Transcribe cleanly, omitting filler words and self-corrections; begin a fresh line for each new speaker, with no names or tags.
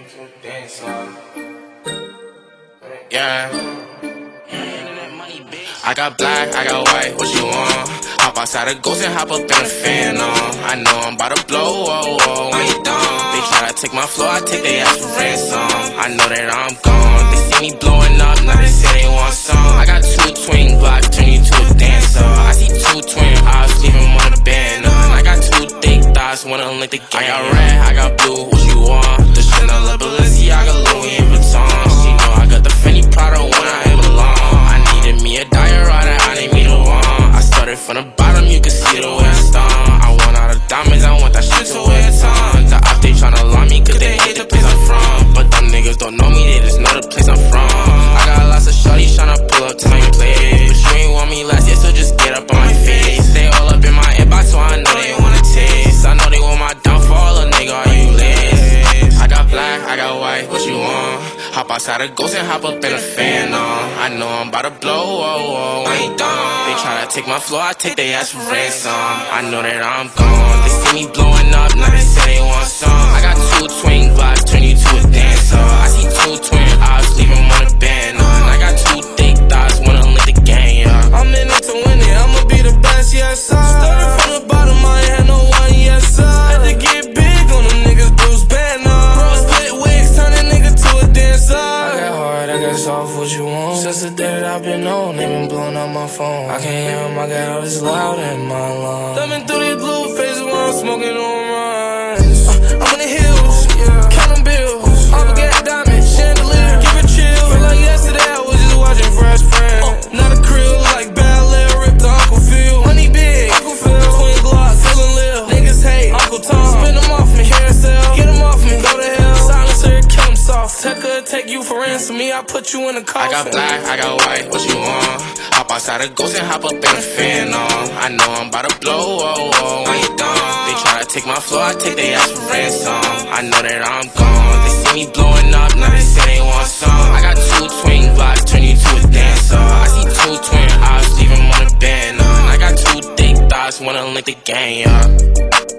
Yeah. I got black, I got white, what you want? Hop outside a ghost and hop up in a Phantom. I know I'm about to blow, oh, oh, when you done. They try to take my flow, I take their ass for ransom. I know that I'm gone, they see me blowing up, now they say they want some. I got 2 twin blocks, turn you to a dancer. I see 2 twin eyes, leave them on the band. I got 2 thick thighs, wanna lick the game. I got red, I got blue, what you want? The Chanel, the Balenciaga, Louis Vuitton. She know I got the Fendi Prada when I am alone. I needed me a diorama, I need me the one. I started from the bottom, you can see the way I stomp. I want all the diamonds, I want that shit to wear a ton. The op, they tryna lie me, cause they hate the place I'm from. But them niggas don't know me, they just know the place I'm from. I got lots of shorties tryna pull up to my place, but you ain't want me last year, so just get up on my face. They all up in my inbox, so I know they wanna taste. I know they want my downfall, a nigga, are you lazy? I got black, I got white, what you want? Hop outside a ghost and hop up in a Phantom. I know I'm about to blow, oh, oh, when you done. They tryna take my flow, I take their ass for ransom. I know that I'm gone, they see me blowing up, now they say they want some. I got 2 twin blocks, turn you to a dancer. I see 2 twin eyes, leave them on the band. I got 2 thick thighs, wanna lick the game, yeah.
I'm in it to win it, I'ma be the best, yes sir. Started from the bottom, I ain't had no one, yes sir. Had to get big on them niggas, Bruce Banner. Bro, split wigs, turn a nigga to a dancer. I got hard, I got soft, what you want? Since the day that I've been on, they been blowing up my phone. I can't hear them, I got all this loud in my lungs. Thumbing through these blue faces while I'm smoking on runs. I'm in the hills, count them bills. All forget diamonds, chandelier, give it chill. Feel like yesterday I was just watching Fresh Prince. Not a crib like Bel-Air, ripped to Uncle Phil. Money big, Uncle Phil, twin Glock, feeling live. Niggas hate, Uncle Tom, spin them off me, carousel, get them off me, go to hell. Silencer, kill them soft. Tucker, take you for ransom, me, I put you in a coffin.
I got black, I got white, what you want? Hop outside a ghost and hop up in a Phantom. I know I'm about to blow, oh, oh, when you done. They tryna take my flow, I take their ass for ransom. I know that I'm gone, they see me blowing up, now they say they want some. I got 2 twin blocks, turn you to a dancer. I see 2 twin eyes, leave them on the band. I got 2 thick thighs, wanna lick the game, yeah.